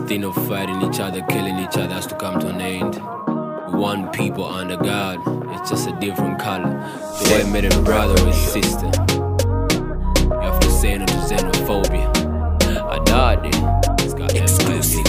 thing of fighting each other, killing each other has to come to an end. We one people under God, it's just a different color. The way I met a brother or a sister. You have to say no to xenophobia. I died it. It's got exclusive.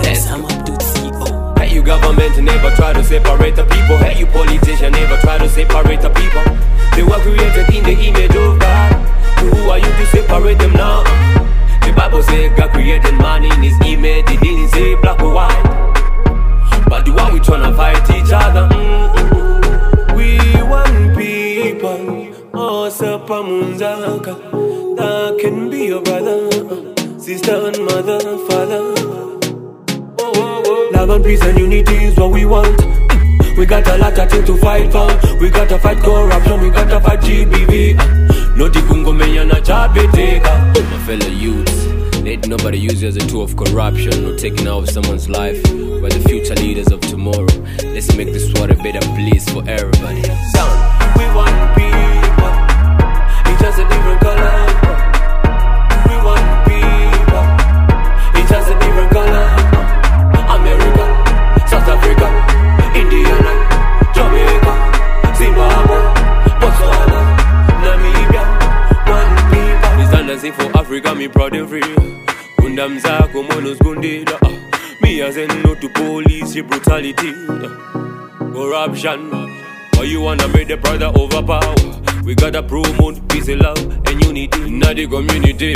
Hey, you government never try to separate the people. Hey, you politician never try to separate the people. They were created in the image of God. So who are you to separate them now? The Bible says God created man in his image. It didn't say black or white. But why we tryna fight each other? We one people. Oh, Sapa Munzaka. That can be your brother, sister and mother, father. Love and peace and unity is what we want. We got a lot of things to fight for. We gotta fight corruption, we gotta fight GBV. No tikungo menya na chabeteka. My fellow youths, let nobody use you as a tool of corruption or taking out of someone's life. We're the future leaders of tomorrow. Let's make this world a better place for everybody. Sound, we want people. It's just a different color. We want people. It's just a different color. America, South Africa, Indiana, Jamaica, Zimbabwe, Botswana, Namibia, one people. This dancing for Africa, me proud and free. Gundam zako monos gundila. Me as in no to police brutality, corruption. Why you wanna make the brother overpower? We gotta promote peace and love and unity in the community.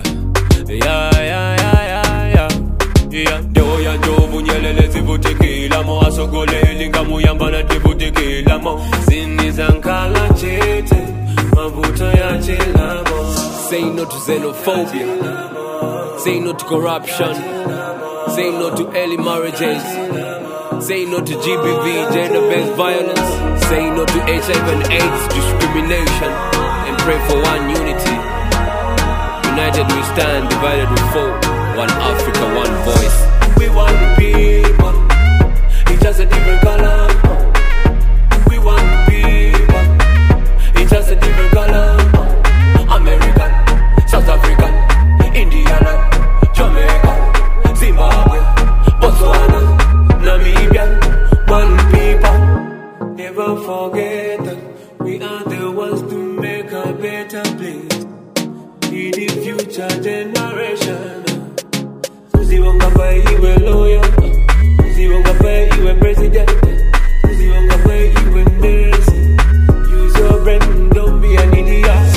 Deo ya njovu nyelele zivutikila mo asogole linga muyambana tivutikila mo zini zankala chete mavuto ya chilamo. Say no to xenophobia. Say no to corruption. Say no to early marriages. Say no to GBV, gender-based violence. Say no to HIV and AIDS discrimination. And pray for one unity. United we stand, divided we fall. One Africa, one voice. We want the people. It's just a different color. We want the people. It's just a different color. American, South African, Indiana, Jamaica, Zimbabwe, Botswana, Namibia, one people. Never forget that we are the ones to make a better place. Be the future generation. Usiwonga pa iwe lawyer, usiwonga pa iwe president, usiwonga pa iwe nurse. Use your brain, don't be an idiot.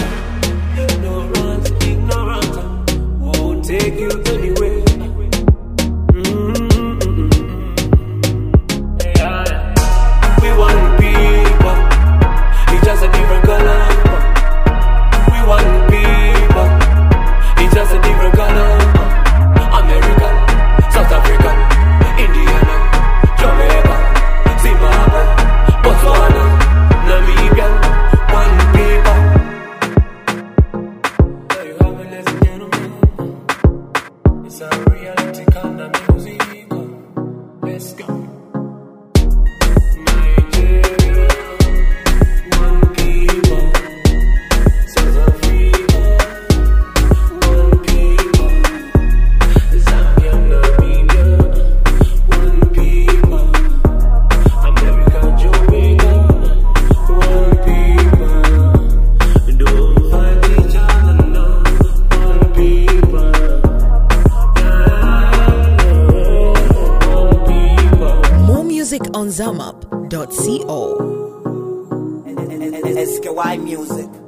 Ignorant won't take you anywhere. We want people, it's just a different color. We want people, it's just a different color. American, South African, Indiana, Jamaica, Zimbabwe, Botswana, Namibia, one people. There you have it, ladies and gentlemen. It's a reality kind of music. Let's go. Nigeria, one people. South Africa, one people. Zambia, Namibia, one people. America, Jamaica, one people. Don't fight each other, no, one people. One people. More music on zamup.co. SKY Music.